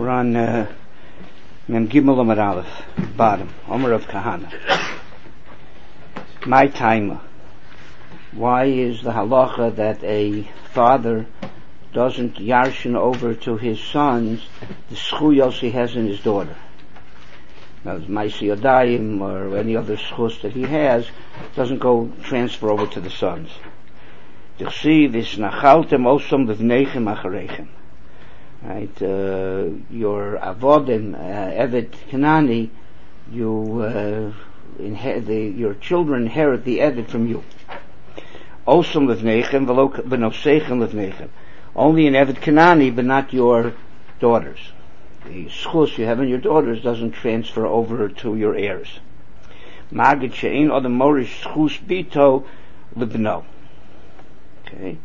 We're on Mem Gimel Amar Aleph, bottom, Omer of Kahana. My timer. Why is the halacha that a father doesn't yarshin over to his sons the schuyos he has in his daughter? Now, Maisi Yadayim or any other schus that he has doesn't go transfer over to the sons. Right, your avodim, Eved Kanani, your children inherit the Eved from you. Osam levnechem v'lo b'nosechem levnechem. Only in Eved Kanani, but not your daughters. The schus you have in your daughters doesn't transfer over to your heirs. Magid she'ein odem morish schus bito libno. Okay.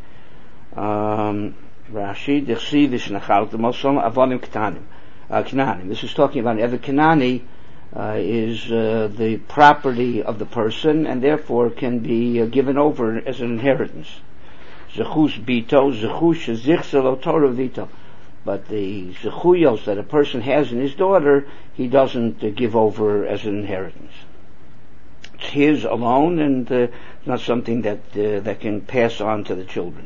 Rashi, Dechsi, Vishnachalta, Mosom, Avonim Knanim. This is talking about Eved Kanani, is the property of the person and therefore can be given over as an inheritance. Zechus Bito, Zechus Zichselo Torah Vito. But the Zechuyos that a person has in his daughter, he doesn't give over as an inheritance. It's his alone and not something that can pass on to the children.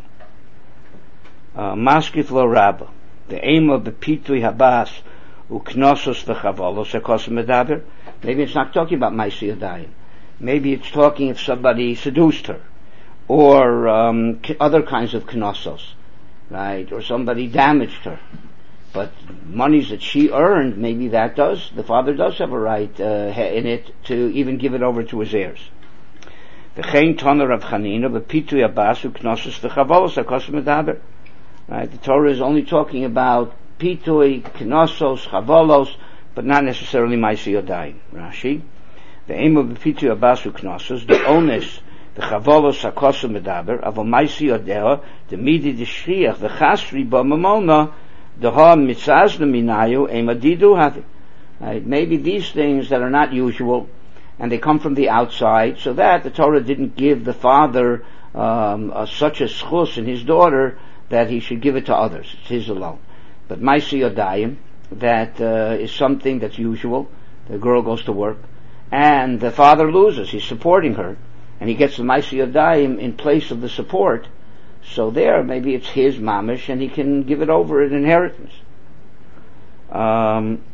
Maskif lo rabba. The aim of the pitui habas uknosos v'chavolos akos medaber. Maybe it's not talking about Maisi Yadayim. Maybe it's talking if somebody seduced her, or other kinds of knossos, right? Or somebody damaged her. But monies that she earned, maybe the father does have a right in it to even give it over to his heirs. V'chein toner of Chanina v'pitui habas uknosos v'chavolos akos medaber. Right, the Torah is only talking about pitui, knossos, chavolos, but not necessarily Maisi Yadayim. Rashi, the aim of the pitui abasu knossos, the onus, the chavolos hakosu medaber, avo Maisi Yadayim, the midi the shriach, the chasri ba mamona, the ha mitzazna minayu, emadidu havi. Right, maybe these things that are not usual, and they come from the outside, so that the Torah didn't give the father such a schus in his daughter that he should give it to others. It's his alone. But Maisi Yadayim, that is something that's usual. The girl goes to work, and the father loses. He's supporting her, and he gets the Maisi Yadayim in place of the support. So there, maybe it's his mamish, and he can give it over in inheritance. Mara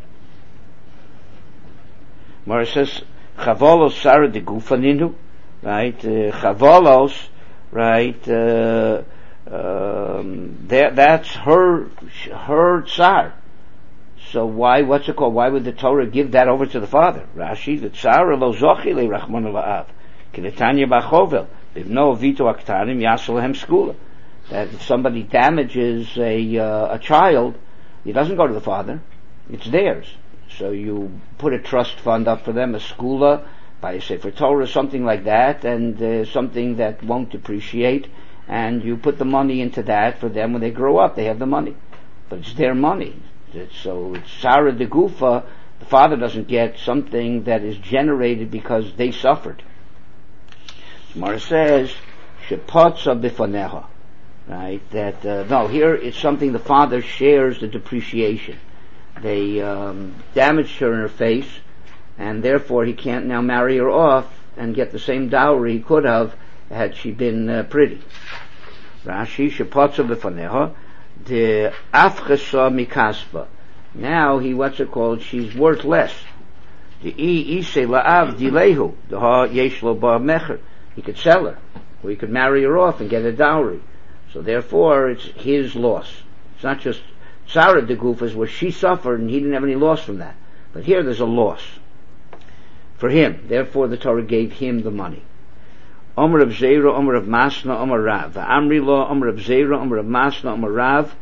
says, Chavolos Sara de Gufaninu, right? Chavolos, right? That's her tsar. So what's it called? Why would the Torah give that over to the father? Rashi, the tsar lo zochi le rachmon la'av. Kinetanya bachovel. Bivno vito aktarim yasol hem skula. That if somebody damages a child, it doesn't go to the father. It's theirs. So you put a trust fund up for them, a skula, by a sefer Torah, something like that, and something that won't depreciate. And you put the money into that for them when they grow up. They have the money, but it's their money. So it's Sarah de Gufa. The father doesn't get something that is generated because they suffered. Gemara says, "Shepotza bifaneha," right? That no, here it's something the father shares the depreciation. They damaged her in her face, and therefore he can't now marry her off and get the same dowry he could have had she been pretty. Rashi, shepotza b'faneha, the afchasa mikaspa. Now she's worth less. The ishe la'av dilehu, the ha yeshlo ba mecher. He could sell her, or he could marry her off and get a dowry. So therefore, it's his loss. It's not just Sarah de Gufas where she suffered and he didn't have any loss from that. But here there's a loss for him. Therefore, the Torah gave him the money. Omer of Zera, Omer of Masna, Omer Rav. Amri lo, Omer of Zera, Omer of Masna, Omer Rav.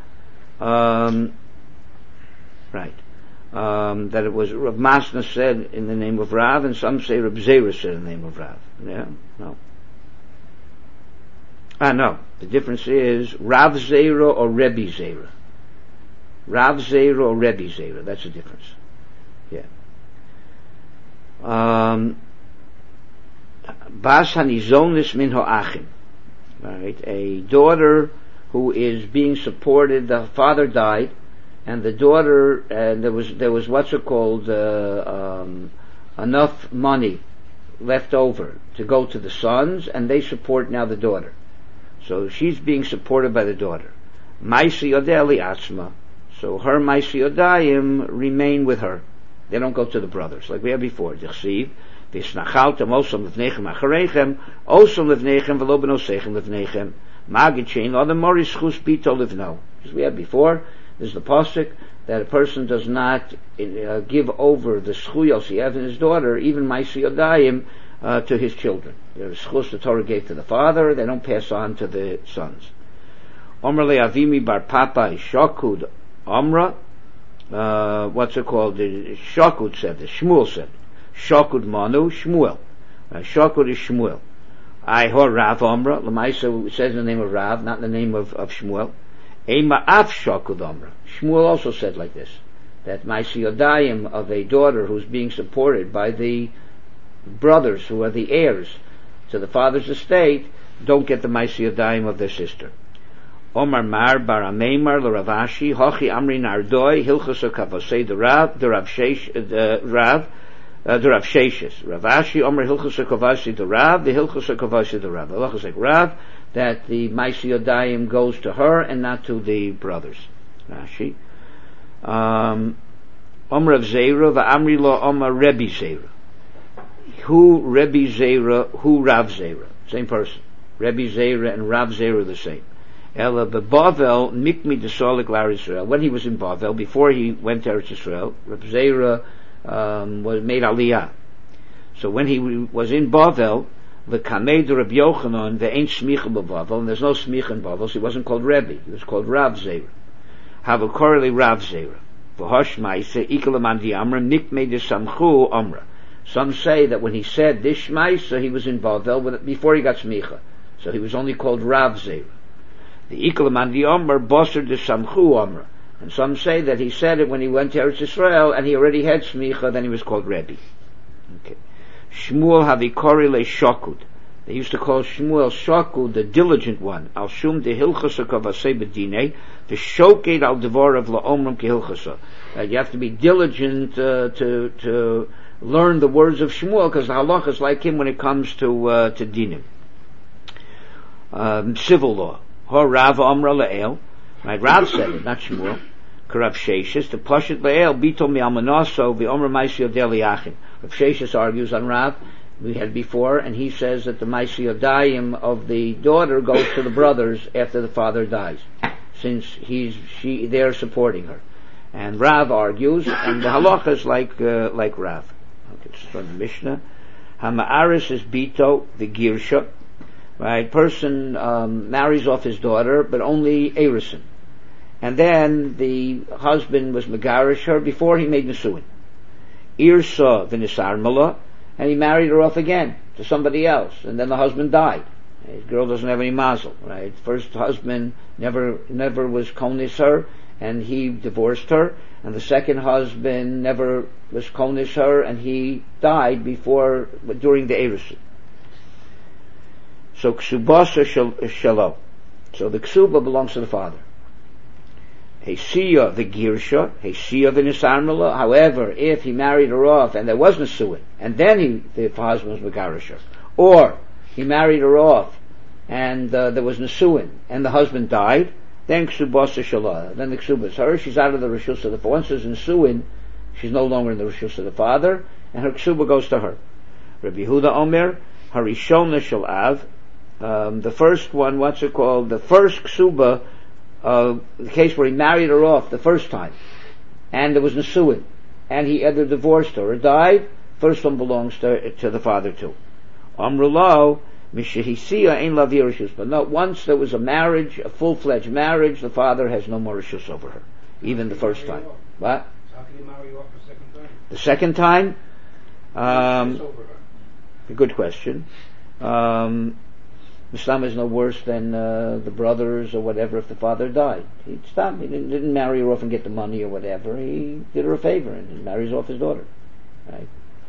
Right. That it was Rav Masna said in the name of Rav, and some say Rav Zera said in the name of Rav. Yeah? No. No. The difference is Rav Zera or Rebbe Zera. Rav Zera or Rebbe Zera. That's the difference. Yeah. Bas hanizonis min ho'achim. Right, a daughter who is being supported. The father died, and the daughter, and there was what's it called, enough money left over to go to the sons, and they support now the daughter. So she's being supported by the daughter. Maisi Yodeli Atzma. So her Maisi Yodayim remain with her. They don't go to the brothers, like we had before. Dichsiv, Visnachaltem Osam Levnechem Acharechem, Osam Levnechem Velo Benosechem Levnechem, Magid Shein Lo Mori Schus Bito Livno. As we had before, there's the pasuk that a person does not give over the schuyos he has in his daughter, even Maisi Yodayim, to his children. There's schus the Torah gave to the father, they don't pass on to the sons. Omer Le'avimi Bar Papa Shakud Omra, what's it called? The Shakud said, the Shmuel said, Shakud Manu, Shmuel. Shakud is Shmuel. I heard Rav Omra, Lamaisa says in the name of Rav, not in the name of Shmuel. Ema Af Shakud Omra. Shmuel also said like this, that Maisi Yodayim of a daughter who's being supported by the brothers who are the heirs to the father's estate don't get the Maisi Yodayim of their sister. Omar Mar Bar Ameimar L'Ravashi Hochi Amri Nardoi Hilchos Kavosei the Rav Sheshes Ravashi Omar Hilchos Kavosei the Rav the Hilchos Kavosei the Rav. Allah is like Rav that the Maisi Yodayim goes to her and not to the brothers. Rashi Omar of Zera VaAmri Lo Omar Rebbe Zera. Who Rebbe Zera, who Rav Zera, same person. Rebbe Zera and Rav Zera the same. Ela beBavel mikmi desolik lar Yisrael. When he was in Bavel, before he went to Eretz Yisrael, Reb Zera was made Aliyah. So when he was in Bavel, the Kamed Reb Yochanan, the ain't smicha beBavel, and there's no smicha in Bavel, so he wasn't called Rebbe. He was called Rav Zera. Have a korreli Rav Zera. V'hosh ma'ise ikalaman di Amra mikme desamchu Amra. Some say that when he said this Shmaisa, he was in Bavel before he got smicha, so he was only called Rav Zera. The Ikalaman the Omer Boser de Samchu Omer. And some say that he said it when he went to Eretz Yisrael and he already had Smicha, then he was called Rebbe. Okay. Shmuel Havikori le Shokud. They used to call Shmuel Shokud, the diligent one. Al Shum de Hilchasa Kavasei Bedine, the Shoked al Devor of La Omram Ki Hilchasa. You have to be diligent to learn the words of Shmuel, because the halach is like him when it comes to dinim. Civil law. Ho Rav Omra Le'el, right? Rav said it, not Shmuel. Karav Sheshes, the Pashit Le'el, Bito Mi Almanaso, the Omra Maisi Yodeli Achim. Rav Sheshes argues on Rav, we had before, and he says that the Maisi Yodayim of the daughter goes to the brothers after the father dies, since they're supporting her. And Rav argues, and the halacha is like Rav. Okay, this is from the Mishnah. Hama'aris is Bito, the Girsha. Right, person marries off his daughter, but only Erison. And then the husband was megarish her before he made Nesuin. Irsa v'nisar mala, and he married her off again to somebody else, and then the husband died. His girl doesn't have any mazel, right? First husband never was konis her, and he divorced her, and the second husband never was konis her, and he died during the Erison. So ksubasa shalom. So the ksuba belongs to the father. Hesiya the girsha, hesiya the nisarmala. However, if he married her off and there was nesuin, and then the husband was megarisha, or he married her off and there was nesuin and the husband died, then ksubasa shalom. Then the ksuba is her. She's out of the rishus of the once there's nesuin, she's no longer in the rishus of the father, and her ksuba goes to her. Rabbi Yehuda Omer harishona shalav. The first one, what's it called? The first ksuba, the case where he married her off the first time, and there was nesuin, and he either divorced her or died, first one belongs to the father too. Amrulo, mishahisiya ein lav yirishus. But no, once there was a marriage, a full-fledged marriage, the father has no more rishus over her, even the first time. What? So how can he marry off the second time? The second time? A good question. Islam is no worse than the brothers or whatever if the father died. He stopped. He didn't marry her off and get the money or whatever. He did her a favor and he marries off his daughter. Right?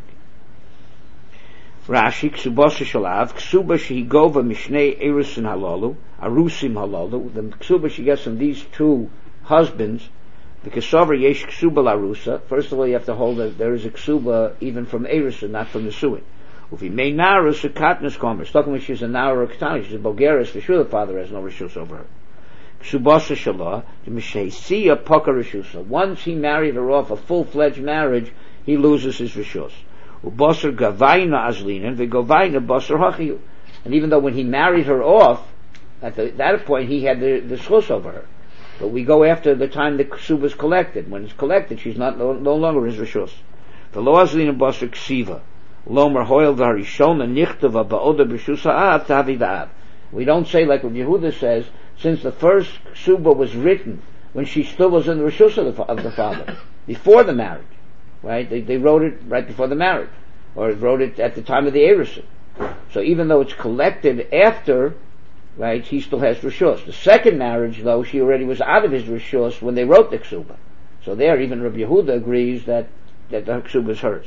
Rashi, Ksubasa Shalav, Ksuba Shehigova Mishnei Erusin Halalu, Arusim Halalu. The Ksuba she gets from these two husbands, The Kesover Yesh Ksuba Larusa. First of all, you have to hold that there is a Ksuba even from Erusa, not from the Suin. If he made Narus, a Katniss Commerce. Talking when she's a Nara or Katana, she's a Bulgaris, for sure the father has no Rishus over her. Ksubasa Shalah, the Mishesiya Poka Rishusa. Once he married her off a full-fledged marriage, he loses his Rishus. Ubasar Gavaina Azlinen, Vigovaina Basar Hachiyu. And even though when he married her off, at that point he had the Shus over her. But we go after the time the Ksuba is collected. When it's collected, she's no longer his Rishus. The Lo Azlinen Basar Ksiva. Lomer Hoil Varishona Nichtava Ba'oda B'Shusa Av Tavi Da'av. We don't say like what Yehuda says, since the first Ksuba was written when she still was in the Rishus of the father, before the marriage, right? They wrote it right before the marriage, or wrote it at the time of the Erusin. So even though it's collected after, right, he still has Rishus. The second marriage, though, she already was out of his Rishus when they wrote the Ksuba. So there, even Rabbi Yehuda agrees that the Ksuba is hers.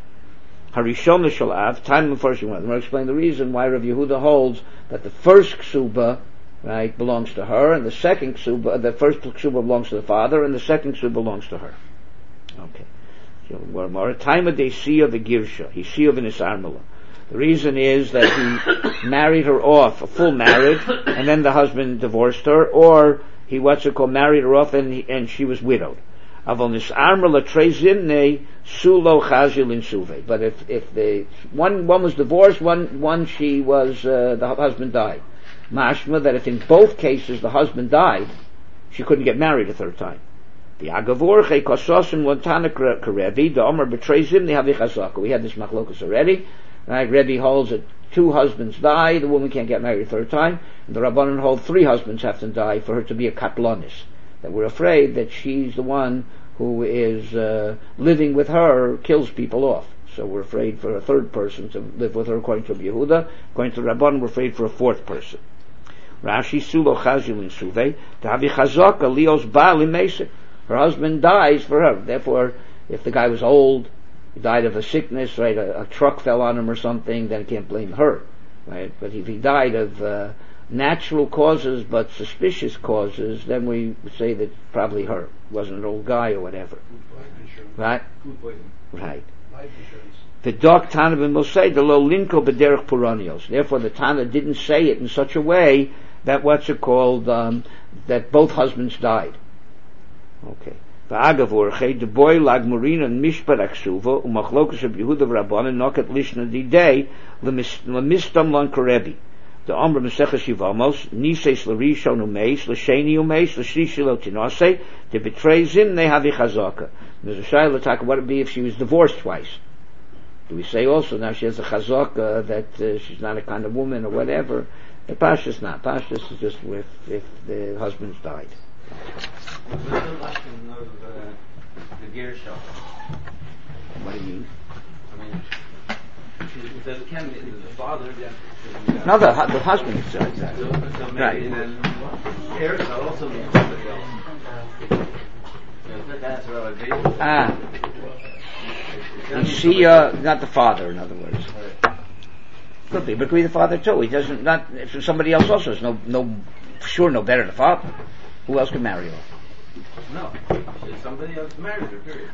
Harishon Shalav, time before she went. I'm going to explain the reason why Rabbi Yehuda holds that the first Ksuba, right, belongs to her, and the second Ksuba, the first Ksuba belongs to the father, and the second Ksuba belongs to her. Okay. So, more time of the Siya the Girsha, he Siya v'nis Armela. The reason is that he married her off, a full marriage, and then the husband divorced her, or he married her off and she was widowed. Avon Armela trezimne sulo chazil in suve. But if the one was divorced, one she was the husband died. Mashma that if in both cases the husband died, she couldn't get married a third time. The agavorche kososim lontana karevi the Omer betrezim the havichazaka. We had this machlokus already. Right? Rebbe holds that two husbands die, the woman can't get married a third time. And the Rabbanan hold three husbands have to die for her to be a katlonis. That we're afraid that she's the one who is living with her, kills people off. So we're afraid for a third person to live with her, according to Yehuda. According to Rabban, we're afraid for a fourth person. Rashi sulo chazil in suve tavi chazaka lios baal imesik. Her husband dies for her. Therefore, if the guy was old, he died of a sickness, right? A truck fell on him or something, then I can't blame her, right? But if he died of natural causes but suspicious causes, then we would say that probably her. Wasn't an old guy or whatever. Right? Right. The dog Tana ben Mosei, the lo linko b'derech puranios. Therefore the Tana didn't say it in such a way that that both husbands died. Okay. V'agavor the boy lag marina mishpat aksuva umachlokas of Yehuda v'Rabbanan nokat lishna didei lemistam lan karebi. The Amr Meseches Yivamos, Nises L'Rishon Umeis, L'Sheni Umeis, L'Shlishi Lo Tinase, to betray Zim, they have a chazaka. There's a shayla talk, what would it be if she was divorced twice? Do we say also now she has a chazaka that she's not a kind of woman or whatever? The Pashas not. Pashas is just if the husband's died. What's the lesson of the Gersha? What do you mean? I mean, the father. No, the husband is So right. Then heirs are also somebody else. That's what You see, not the father, in other words. Could be, but could be the father too. He doesn't. Not if somebody else also is no better than the father. Who else can marry her? No, somebody else married her. Period.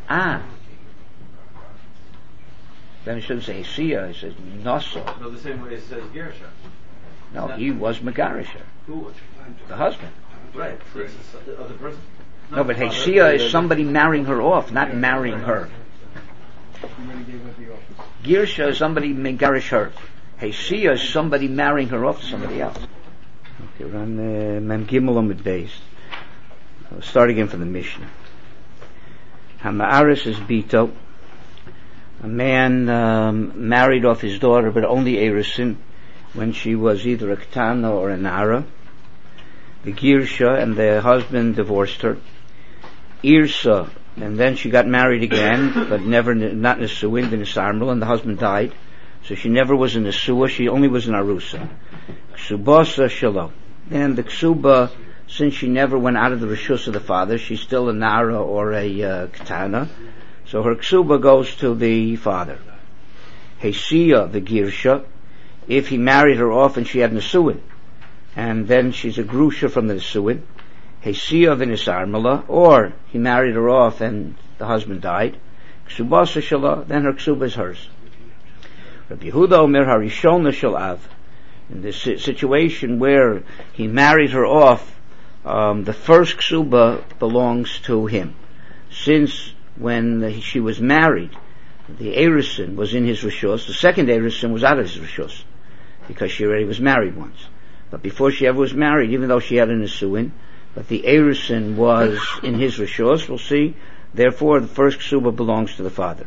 Then he shouldn't say Hesiya, he says Nasa. No, the same way it says Gersha. No, he was Megarisha. Who was? The husband. Right. So it's the other person. No, but Hesiya is somebody marrying her off, not marrying her. Girsha is somebody Megarish her. Hesiya is somebody marrying her off to somebody else. Okay, we're on Mem Gimel Amud Beis. I'll start again from the Mishnah. Hama'aris is Bito. A man married off his daughter, but only Erusin, when she was either a Ketana or a Nara. The Girsha, and the husband divorced her. Irsa, and then she got married again, but never, not Nesuin, but Nisarmel, and the husband died. So she never was in Nesua, she only was in Arusa. Ksubasa Shalom. And the Ksuba, since she never went out of the Rishus of the father, she's still a Nara or a Ketana. So her ksuba goes to the father. Hesiya, the Girsha, if he married her off and she had Nesuin, and then she's a Grusha from the Nesuin, Hesiya v'nisarmala, or he married her off and the husband died. Ksubasa shala, then her ksuba is hers. Rabbi Yehuda Omer harishona shel av. In this situation where he married her off, the first ksuba belongs to him. Since when she was married, the Erusin was in his rishos, the second Erusin was out of his rishos, because she already was married once. But before she ever was married, even though she had an Nisuin, but the Erusin was in his rishos, we'll see, therefore the first ksuba belongs to the father.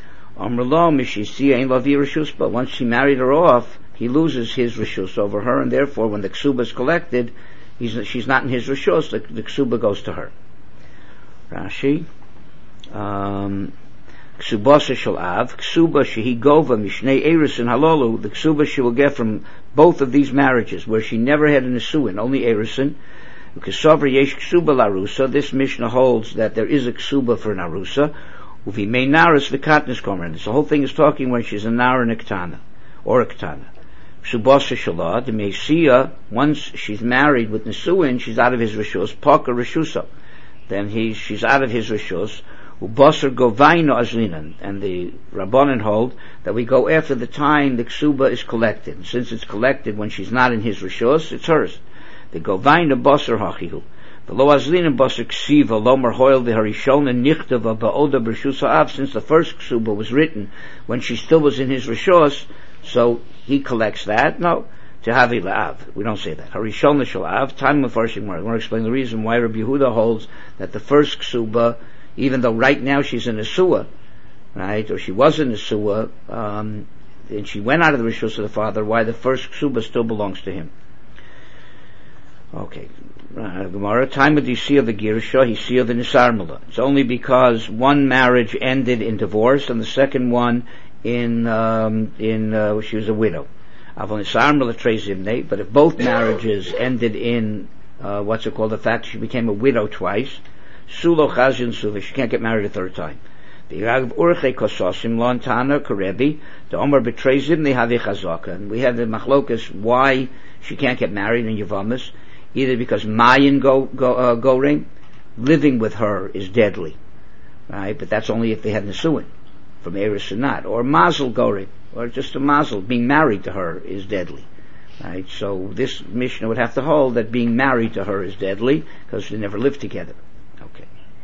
But once she married her off, he loses his rishus over her, and therefore when the ksuba is collected, she's not in his rishus, the ksuba goes to her. Rashi, Ksubasa shel av, ksuba shehi gova mishnei erusin halolu, the ksuba she will get from both of these marriages, where she never had a nisuin, only erusin. Ukesavra yesh ksuba larusa, this Mishnah holds that there is a ksuba for an arusa. Uvi mei naris v'katnis komer, this whole thing is talking when she's a nar and a ktana, or a ktana. Ksubasa shala, the meisiya, once she's married with nisuin, she's out of his rishus, paka rishusa, then she's out of his rishus. Ubasar govaino azlinan, and the Rabbanan hold that we go after the time the ksuba is collected. And since it's collected when she's not in his rishos, it's hers. The govaino basar hachihu. V'lo azlinan basar ksiva lomer hoil v'harishona nichtava ba'oda b'rishus ha'av. Since the first ksuba was written when she still was in his rishos, so he collects that. No, tehavi la'av. We don't say that. Harishona shal'av. Time of first more. I want to explain the reason why Rabbi Yehuda holds that the first ksuba, even though right now she's in a suah, right, or she was in a suah, and she went out of the rishus of the father, why the first ksuba still belongs to him. Okay. Gemara, time of the Yisiyah of the Girsha, Yisiyah of the Nisarmala. It's only because one marriage ended in divorce and the second one she was a widow. Avon Nisarmala Trezimne, but if both marriages ended in, the fact she became a widow twice, Sulo Chazin Suva, she can't get married a third time. The Yagav Urche Kososim Lontana Karebi, the Omer betrays him, they have a chazaka. And we have the machlokas why she can't get married in Yavamas, either because Mayan Goring, living with her is deadly. Right? But that's only if they had Nisuin, from Eris or not. Or Mazel Goring, or just a Mazel, being married to her is deadly. Right? So this Mishnah would have to hold that being married to her is deadly, because they never lived together. Okay.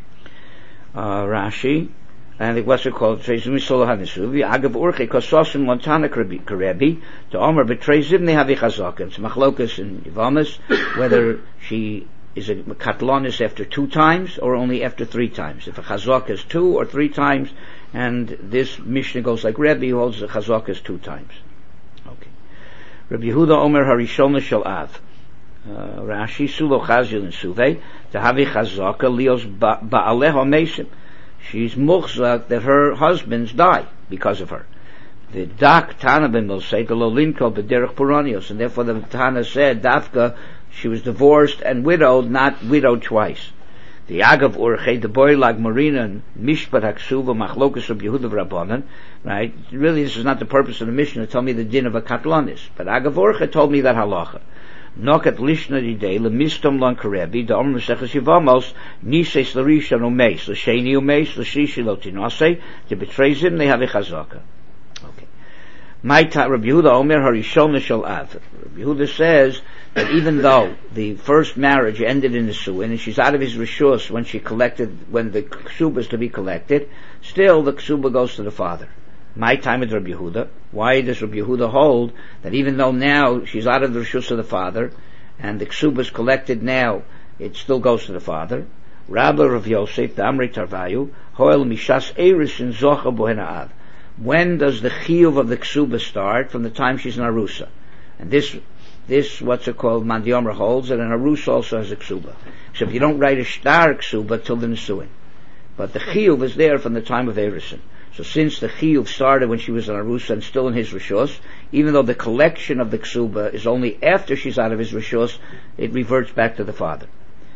Rashi, and what's it called? Trezim Solohan Nisuvi. Agav Urche Kososim Lontana Karebi. To Omer betrezim they have a chazaka. It's machlokas in Yivamas whether she is a katlonis after 2 times or only after 3 times. If a chazaka is 2 or 3 times, and this Mishnah goes like Rebbe, who holds the chazaka is 2 times. Okay. Rabbi Yehuda Omer Harishona Shel Av. Rashi Sulo Chazil and Suve to have a chazaka lios ba'aleho mesim. She's muchzak that her husbands die because of her. The dak Tana ben Milsei the lolinko b'derech puranios, and therefore the Tana said Dafka she was divorced and widowed, not widowed twice. The Agav Urche the boy like Marina Mishpat Haksuva Machlokas of Yehuda Rabbanan. Right? Really, this is not the purpose of the Mishnah to tell me the din of a katlanis, but Agav Urche told me that halacha. Nokat lishna didei lemistom lan karebi da omer mesechus yivamos nises l'rishon umeis l'sheni umeis l'shishi lotinase to betrays him they have a chazaka. Okay. My time Rabbi Yehuda Omer harishon shel av. Rabbi Yehuda says that even though the first marriage ended in the suin and she's out of his rishus when the ksuba is to be collected, still the ksuba goes to the father. My time is Rabbi Yehuda. Why does Rabbi Yehuda hold that even though now she's out of the rishus of the father and the ksuba is collected now, it still goes to the father? Rabbi Rav Yosef, the Amrei Tarvayu, hoel mishas erusin zocha bohena av. When does the chiyuv of the ksuba start? From the time she's an arusa. And this what's it called, Mandiomer holds that an arusa also has a ksuba. So if you don't write a shtar ksuba till the nisuin. But the chiyuv is there from the time of erusin. So since the chiyuv started when she was an arusa and still in his rishos, even though the collection of the ksuba is only after she's out of his rishos, it reverts back to the father.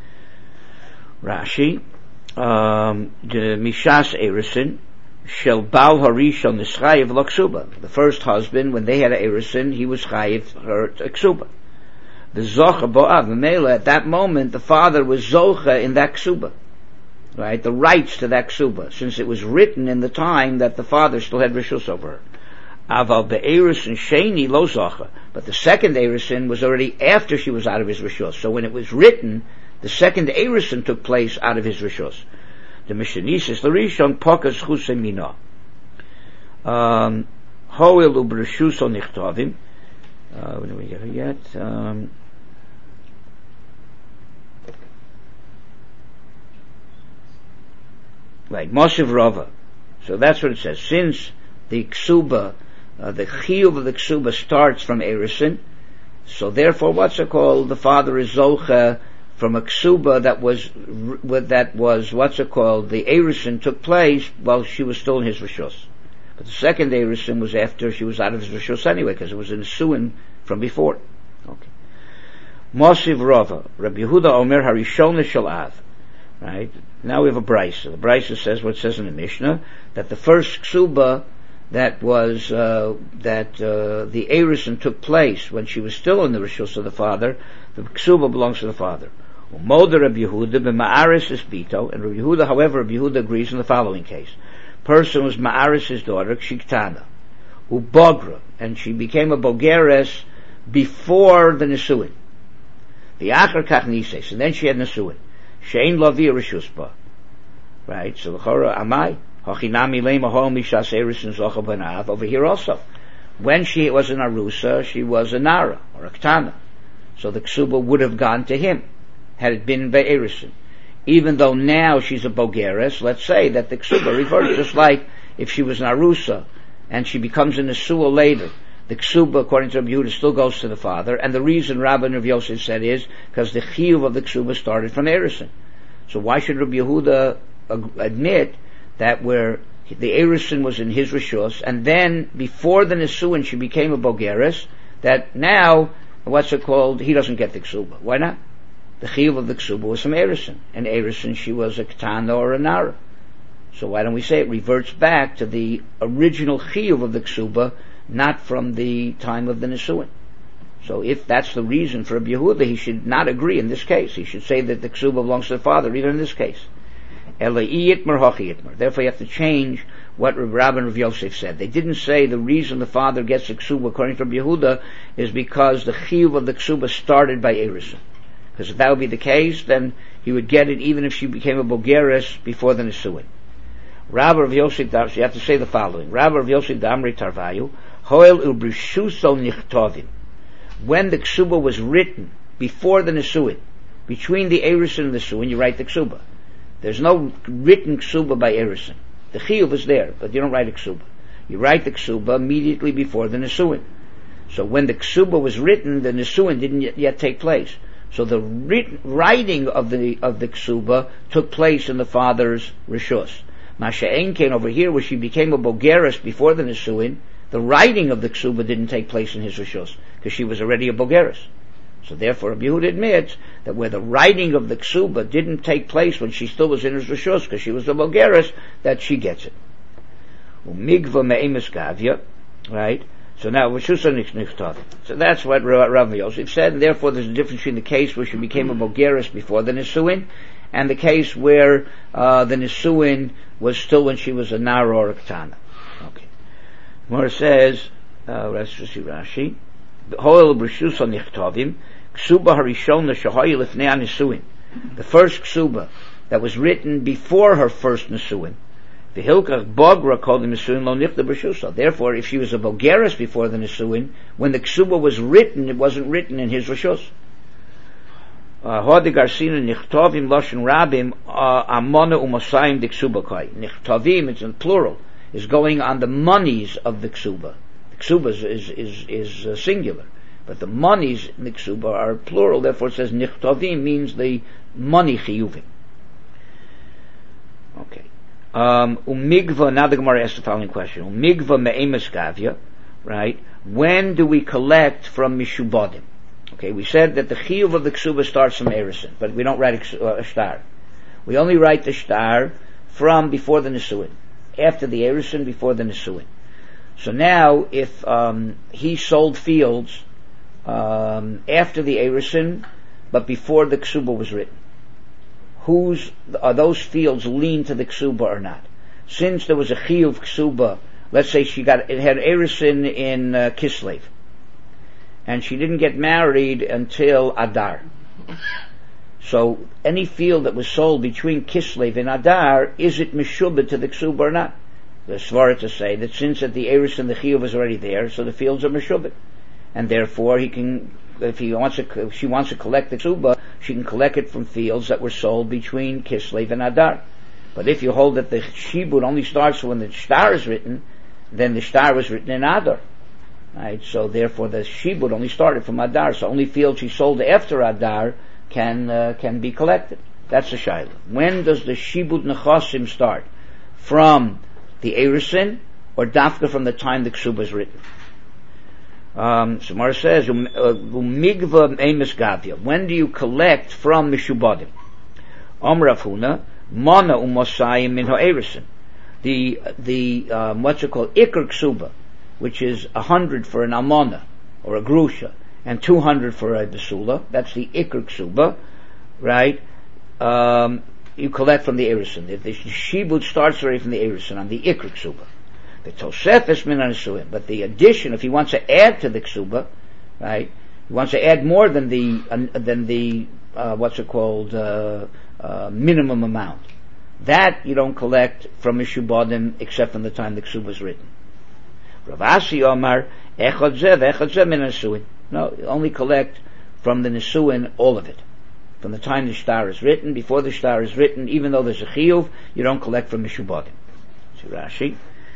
Rashi, the mishas erusin shel bal harishon nischayev lo ksuba. The first husband, when they had a erusin, he was chayev her ksuba. the zocha bo'av. Mela, at that moment, the father was zocha in that ksuba. Right? The rights to that ksuba, since it was written in the time that the father still had rishus over her. Aval be'erisin sheni lo zocha. But the second erisin was already after she was out of his rishus. So when it was written, the second erisin took place out of his rishus. The Mishanisis l'rishon pokas chusei mina. Hoil u'b'rishus nichtavim. When do we get it yet? Right, Moshev Rava. So that's what it says. Since the ksuba, the chiyuv of the ksuba starts from erisin, so therefore what's it called? The father is zocha from a ksuba that was what's it called? The erisin took place while she was still in his rishus. But the second erisin was after she was out of his rishus anyway, because it was in suin from before. Okay. Moshev Rava, Rabbi Yehuda Omer Harishon Shel Av. Right? Now we have a brisa. The brisa says what it says in the Mishnah, that the first ksuba that was the erisin took place when she was still in the rishus of the father, the ksuba belongs to the father. Umoda Rabbi Yehuda b'ma'aris is bito, and Rabbi Yehuda, however, Rabbi Yehuda agrees in the following case. Person was ma'aris his daughter, kshiktana, ubogra, and she became a bogeres before the nisuin. The achar kach nises, and then she had nisuin. Shein lavi rishusba. Right? So the chora amai hachinami leimahol mishas erisin zocha b'nav. Over here also, when she was an arusa, she was a nara or a ktana. So the ksuba would have gone to him had it been be'erisin. Even though now she's a bogeres, let's say that the ksuba reverts, just like if she was an arusa and she becomes a nesua later, the ksuba, according to Rabbi Yehuda, still goes to the father, and the reason Rabbi and Rav Yosef said is because the chiyuv of the ksuba started from erisin. So why should Rabbi Yehuda admit that where the erisin was in his rishus, and then before the nesuin she became a bogeres, that now, what's it called, he doesn't get the ksuba? Why not? The chiyuv of the ksuba was from erisin, and erisin she was a ketana or a nara. So why don't we say it reverts back to the original chiyuv of the ksuba, not from the time of the nesuin? So if that's the reason for Rabbi Yehuda, he should not agree in this case. He should say that the ksuba belongs to the father, even in this case. Therefore you have to change what Rabbi and Rav Yosef said. They didn't say the reason the father gets the ksuba, according to Rabbi Yehuda, is because the chiyuv of the ksuba started by erisin. Because if that would be the case, then he would get it even if she became a bogeres before the nesuin. Rabbi Rav Yosef, so you have to say the following. Rabbi Rav Yosef Damri Tarvayu, Hoel Ubrishuso Nichtovim. When the ksuba was written before the nesuin, between the erisin and the nesuin, you write the ksuba. There's no written ksuba by erisin. The chiyuv is there, but you don't write a ksuba. You write the ksuba immediately before the nesuin. So when the ksuba was written, the nesuin didn't yet take place. So the writing of the ksuba took place in the father's rishus. Masha'en came over here, where she became a bogeres before the nesuin. The writing of the ksuba didn't take place in his rishus, because she was already a bogeres. So therefore, Rabbi Yehuda admits that where the writing of the ksuba didn't take place when she still was in his rishus, because she was a bogeres, that she gets it. Umigva me'emes gavya, right? So now, so that's what Rav Yosef said, and therefore there's a difference between the case where she became a bogeres before the nesuin, and the case where the nesuin was still when she was a nara or a ketana. Okay. More says, let's just see Rashi. The first ksuba that was written before her first nesuin. The hilkach bogra called the nesuin lo nichta b'shusa. Therefore, if she was a bogeres before the nesuin, when the ksuba was written, it wasn't written in his rishus. Hodi garsina nichtavim lashon rabim amona umasayim de ksuba kai. Nichtavim, it's in plural, is going on the monies of the ksuba. The ksuba is singular, but the monies in the ksuba are plural. Therefore, it says nichtavim means the money chiyuvim. Okay. Umigva. Now the Gemara asks the following question: Umigva me'emes gavya, right? When do we collect from mishubadim? Okay, we said that the chiyuv of the ksuba starts from erisin, but we don't write a shtar. We only write the shtar from before the nesuin, after the erisin, before the nesuin. So now, if he sold fields after the Erusin, but before the Ksuba was written. Are those fields lean to the Ksuba or not? Since there was a Chiyuv Ksuba, let's say it had Erusin in Kislev, and she didn't get married until Adar. So any field that was sold between Kislev and Adar, is it Meshubed to the Ksuba or not? The Svara to say that since at the Erusin the Chiyuv was already there, so the fields are Meshubed, and therefore he can, if she wants to collect the Ksuba, she can collect it from fields that were sold between Kislev and Adar. But if you hold that the Shibud only starts when the Shtar is written, then the Shtar was written in Adar. Right? So therefore the Shibud only started from Adar, so only fields she sold after Adar can be collected. That's the Shaila. When does the Shibud Nechasim start? From the Erusin, or Dafka from the time the Ksuba is written? Samar says, Umigva Emes Gavya. When do you collect from Mishubadim? Rav Huna, Mana Umosayim min ha'Erusin. The what's it called? Iker Ksuba, which is 100 for an Almana, or a Grusha, and 200 for a Besula. That's the Iker Ksuba, right? You collect from the Erusin. The Shibud starts already from the Erusin on the Iker Ksuba. The Tosefes min ha'Nesuin. But the addition, if he wants to add to the Ksuba, right? He wants to add more than the minimum amount. That you don't collect from Mishubadim except from the time the Ksuba is written. Rav Asi Omar, Echad Zeh v'Echad Zeh min ha'Nesuin. No, you only collect from the Nesuin, all of it. From the time the Shtar is written, before the Shtar is written, even though there's a Chiyuv, you don't collect from Mishubadim. So Rashi.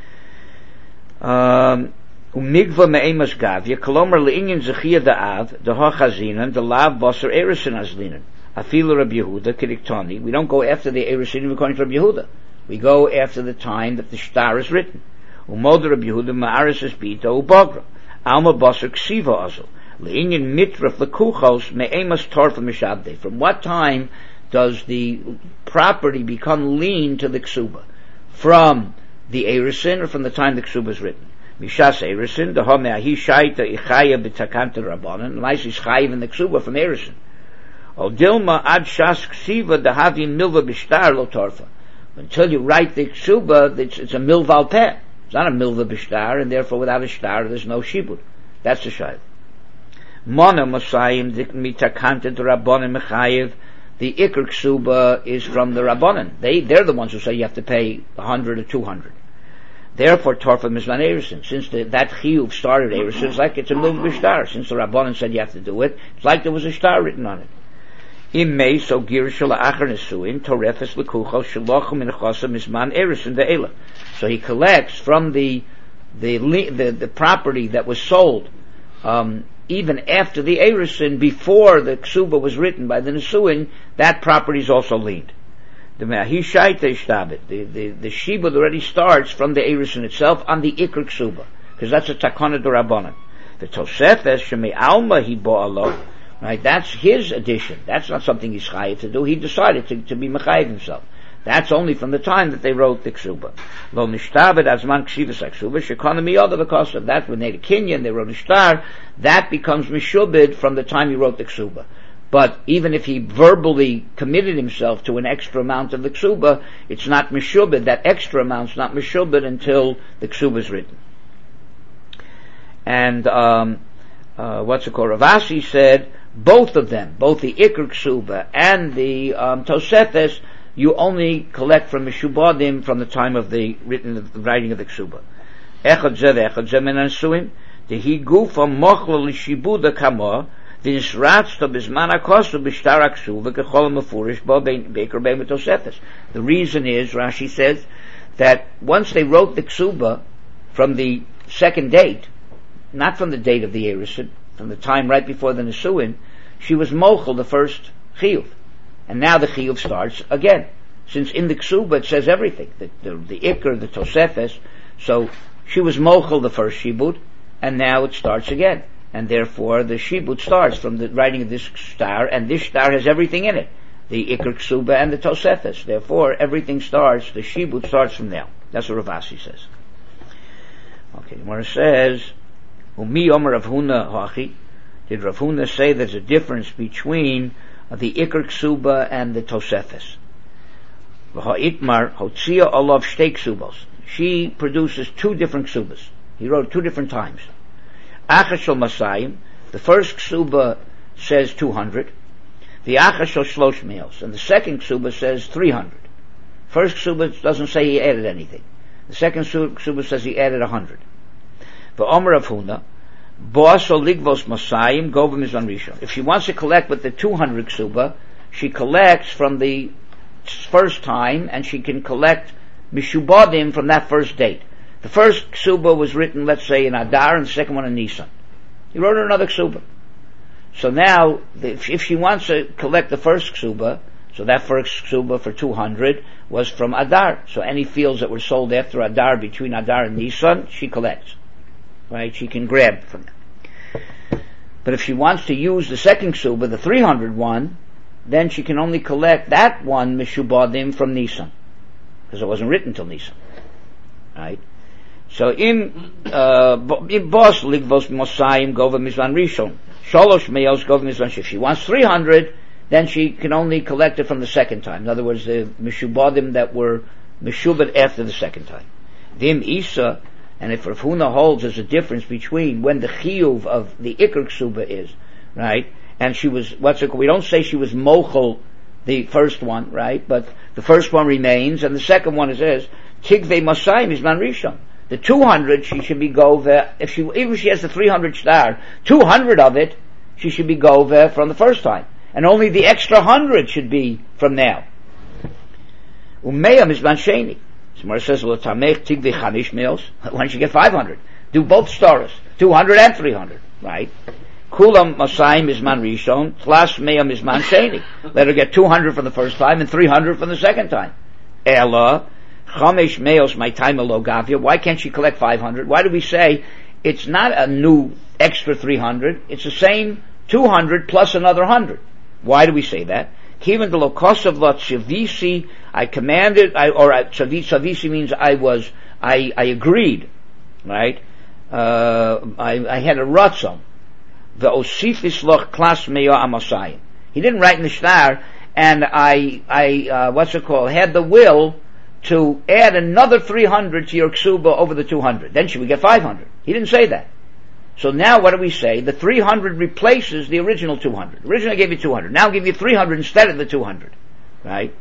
Umigva me'emas gavya, kolomar le'inyan zechiyah da'av, deha chazinan, delav basar erusin azlinan. Afilu Rabbi Yehuda, kediktani. We don't go after the erusin according to Rabbi Yehuda. We go after the time that the Shtar is written. Umod Rabbi Yehuda ma'aris es bita ubagra. Alma basar ksiva azul. Le'inyan mitraf lekuchos me'emas torfa mishabde. From what time does the property become lean to the ksuba? From the Erusin, or from the time the Ksuba is written? Mishas Erusin, the Homeahi Shaita Ichaya B'Takanta Rabbanan, Lais is Chayiv in the Ksuba from Erusin. O Dilma Ad Shas Ksiva Dahavi Milva B'Shtar Lo Torfa. Until you write the Ksuba, it's a Milva Al Peh. It's not a Milva B'Shtar, and therefore without a Shtar there's no Shibud. That's the Shayiv. Mona Mosayim Mitakanta Rabbanan Mechayiv. The Iker Ksuba is from the Rabbanan. They're the ones who say you have to pay 100 or 200. Therefore, Torfa Mizman Erusin. Since that Chiyuv started Erusin, it's like it's a Milv B'Shtar. Since the Rabbanan said you have to do it, it's like there was a Shtar written on it. Im Mei so Girish La'achar Nesuin, Torefes L'Kuchos, Shalochum Minachasa Mizman Erusin De'ela. So he collects from the property that was sold, even after the Erusin, before the Ksuba was written by the Nesuin, that property is also leaned. The Shibud already starts from the Erusin itself on the Iker Ksuba, because that's a Takana D'Rabbanan. The Tosefes Shemei Alma Hi Bo'alo, right? That's his addition. That's not something he's chayiv to do. He decided to be mechayiv himself. That's only from the time that they wrote the Ksuba. Lo nishtabed azman ksivas Ksuba shekana miyada because of that when they had a kinyan, they wrote a Shtar. That becomes mishubed from the time he wrote the Ksuba. But even if he verbally committed himself to an extra amount of the Ksuba, it's not mishubed. That extra amount's not mishubed until the Ksuba is written. And what's it called? Rav Asi said both of them, both the Iker Ksuba and the Tosefes, you only collect from Mishubadim from the time of the writing of the Ksuba. Echad Zev min ha'Nesuin, dehi gufa mochla l'shibuda kamo, v'nisratzta b'zman ha'kosu b'shtar ha'Ksuba kechol ha'mefurish bo be'ikar be'im Tosefes. The reason is, Rashi says, that once they wrote the Ksuba from the second date, not from the date of the Erusin, from the time right before the Nesuin, she was mochel the first chiyuv. And now the chiyuv starts again. Since in the Ksuba it says everything, the Iker, the Tosefes, so she was mochel the first shibud, and now it starts again. And therefore the shibud starts from the writing of this Shtar, and this Shtar has everything in it. The Iker Ksuba and the Tosefes. Therefore everything starts, the shibud starts from there. That's what Rav Asi says. Okay, the Gemara says, Umi Omer Rav Huna Hachi, did Rav Huna say there's a difference between the Iker Ksuba and the Tosefes. V'ha'itmar hotzia olav shtei ksubos. She produces two different ksubas. He wrote two different times. Achas shel Masayim, the first ksuba says 200. The Achas shel Shlosh Meos, and the second ksuba says 300. First ksuba doesn't say he added anything. The second ksuba says he added 100. V'omer Rav Huna, Bo'aso ligvos Masayim govim mizman rishon. If she wants to collect with the 200 ksuba, she collects from the first time, and she can collect mishubadim from that first date. The first ksuba was written, let's say, in Adar, and the second one in Nisan. He wrote another ksuba. So now, if she wants to collect the first ksuba, so that first ksuba for 200 was from Adar. So any fields that were sold after Adar, between Adar and Nisan, she collects. Right? She can grab from them. But if she wants to use the second ksuba, the 300 one, then she can only collect that one mishubadim from Nisan, because it wasn't written till Nisan. Right? So in Bos Ligvos Mosayim Gova Mizvan Rishon, Sholosh Meos Gova Mizvan Shif. If she wants 300, then she can only collect it from the second time. In other words, the mishubadim that were mishubad after the second time. Dim Isa, and if Rav Huna holds there's a difference between when the chiyuv of the Iker Ksuba is, right? And she was, we don't say she was mochel, the first one, right? But the first one remains, and the second one is Tigvei Masayim is Man Rishon. The 200 she should be gova, even if she has the 300 star, 200 of it, she should be gova from the first time. And only the extra 100 should be from now. Umeya is Man Sheni. Somewhere says, why don't you get 500? Do both stars, 200 and 300, right? Kulam Masayim is Man Rishon, Tlas Meyam is Man Sheni. Let her get 200 from the first time and 300 from the second time. Ella, Chamesh Meos my time Gavia. Why can't she collect 500? Why do we say it's not a new extra 300? It's the same 200 plus another 100. Why do we say that? Kivan de lokosav lot shavisi. I commanded, shavisi means I agreed, right? I had a ratzon. The osifis loch klas meya amasayim. He didn't write in the shtar, and I had the will to add another 300 to your ksuba over the 200. Then she would get 500. He didn't say that. So now what do we say? The 300 replaces the original 200. Originally I gave you 200. Now I'll give you 300 instead of the 200. Right?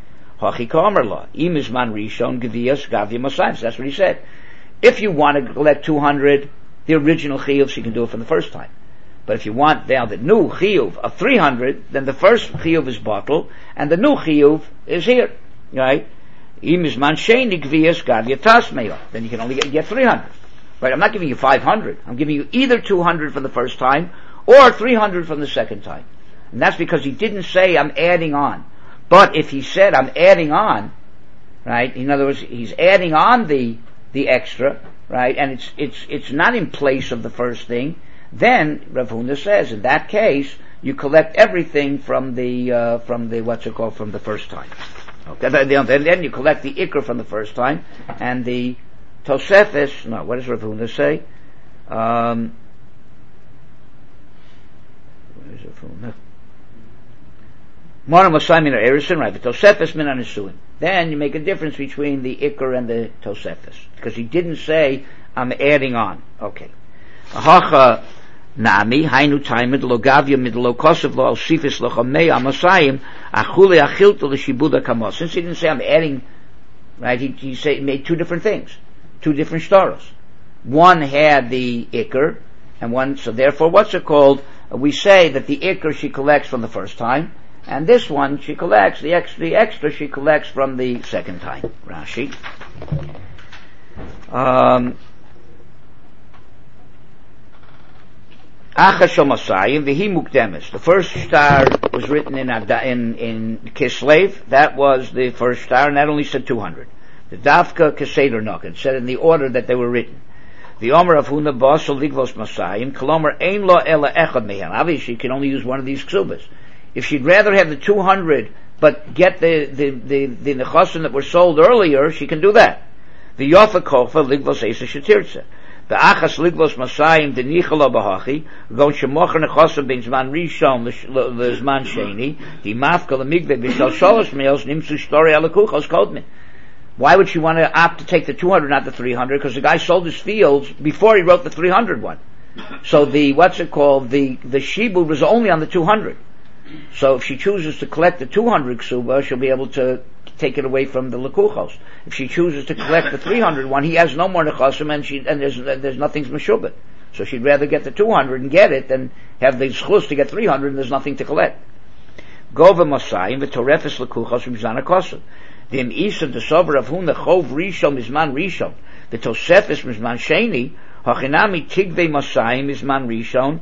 That's what he said. If you want to collect 200, the original chiyuv, she can do it from the first time. But if you want now the new chiyuv of 300, then the first chiyuv is bottled, and the new chiyuv is here. Right? Then you can only get 300. Right? I'm not giving you 500. I'm giving you either 200 from the first time or 300 from the second time. And that's because he didn't say I'm adding on. But if he said I'm adding on, right? In other words, he's adding on the extra, right? And it's not in place of the first thing. Then Rav Huna says, in that case, you collect everything from the from the first time. Okay. Then you collect the ikra from the first time, and the Tosefes. No, what does Rav Huna say? Where is Rav Huna? Right, the Tosefes min anisuin. Then you make a difference between the Iker and the Tosefes, because he didn't say I'm adding on. Okay. Hacha nami hainu taimid lo gavya mid lo kosev lo al shifis lo chamei amasayim achule achilto lo shibuda kamos. Since he didn't say I'm adding, right? He made two different things, two different staros. One had the Iker, and one. So therefore, what's it called? We say that the Iker she collects from the first time. And this one she collects, the extra she collects from the second time. Rashi. Achashom Masayim v'hi mukdemis. The first star was written in Kislev. That was the first star, and that only said 200. The Dafka Keseder Noken said in the order that they were written. The Omer of Huna Basel Ligvos Masayim Kolomer Ein Lo Ela Echad Mehem. Obviously, you can only use one of these ksubas. If she'd rather have the 200, but get the nechasim that were sold earlier, she can do that. The Yofa Kofa Ligvos Esa Shetirza. The achas ligvos masayim denichalo bahachi gon shemocher nechosav ben zman rishon lezman sheni the mafka lemigve b'shal shalosh meals nimtzu shtori alakuchos kodmin. Why would she want to opt to take the 200, not the 300? Because the guy sold his fields before he wrote the 300 one. So the shibud was only on the 200. So if she chooses to collect the 200 ksuba, she'll be able to take it away from the lekuchos. If she chooses to collect the 300 one, he has no more nechasim, and there's nothing's meshubit. So she'd rather get the 200 and get it than have the schus to get 300 and there's nothing to collect. Gova masayim v'torefes lekuchos mizana kosu. The isa the sober of whom the chov rishon mizman rishon the tosefes mizman sheni hachinami tigvei masayim mizman rishon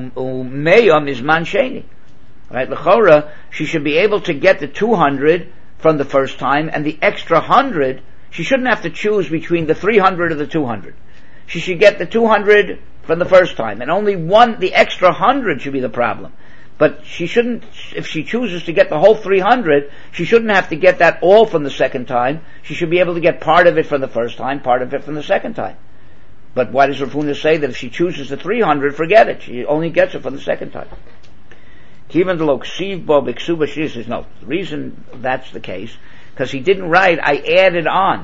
umeya mizman sheni. Right, l'chora, she should be able to get the 200 from the first time, and the extra 100, she shouldn't have to choose between the 300 or the 200. She should get the 200 from the first time, and only the extra 100 should be the problem. But she shouldn't, if she chooses to get the whole 300, she shouldn't have to get that all from the second time. She should be able to get part of it from the first time, part of it from the second time. But why does Rav Huna say that if she chooses the 300, forget it, she only gets it from the second time? Even the loksiv bo b'ksuba she says no. The reason that's the case, because he didn't write, I added on.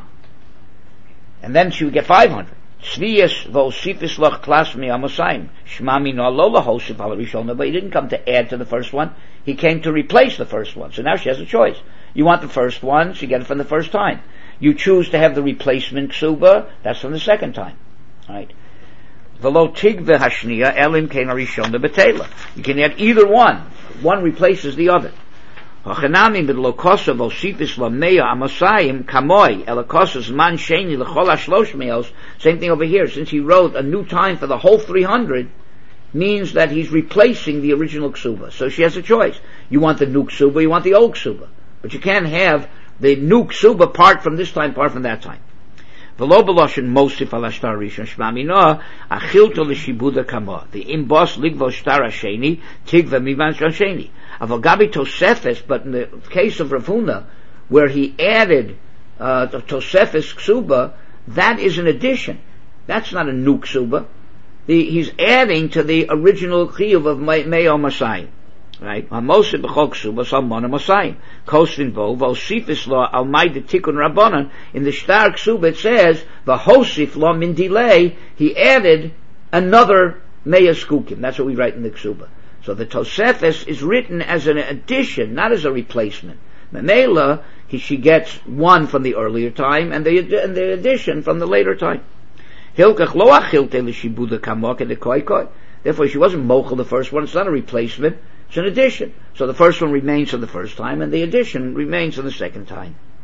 And then she would get 500. Tzviyas v'osifis loch klasmi amosayim. Shmami no lo lahosif ala rishona, but he didn't come to add to the first one. He came to replace the first one. So now she has a choice. You want the first one, she get it from the first time. You choose to have the replacement ksuba, that's from the second time. Right? V'lo tigve hashniya elim kein harishona betela. You can add either one. One replaces the other. Hachanami b'lokosa v'osifis lameya amasayim kamoi elakosas man sheni l'chol hashlosh meos. Same thing over here. Since he wrote a new time for the whole 300, means that he's replacing the original ksuba. So she has a choice. You want the new ksuba, you want the old ksuba. But you can't have the new ksuba part from this time, part from that time. V'lo b'loshen mosif al ashtar rishon shmami no achilto l'shibuda kamo. The imbos ligvo shtar hasheni tigva mivan sheni. Aval gabi tosefes, but in the case of Rav Huna, where he added tosefes ksuba, that is an addition. That's not a new ksuba. He's adding to the original chiyuv of Me'o Masayim. Right? Hamoseh b'chol ksuba salmona Masayim. Kosvin vo v'osifis lo al maide tikun rabbanon. In the shtar ksuba it says v'hosif lo min delay. He added another Me'o skukim. That's what we write in the ksuba. So the Tosefes is written as an addition, not as a replacement. Memela, she gets one from the earlier time, and the addition from the later time. Hilkach lo achilte l'shibuda kamok and the koi. Therefore, she wasn't mochel the first one. It's not a replacement. It's an addition. So the first one remains from the first time, and the addition remains from the second time.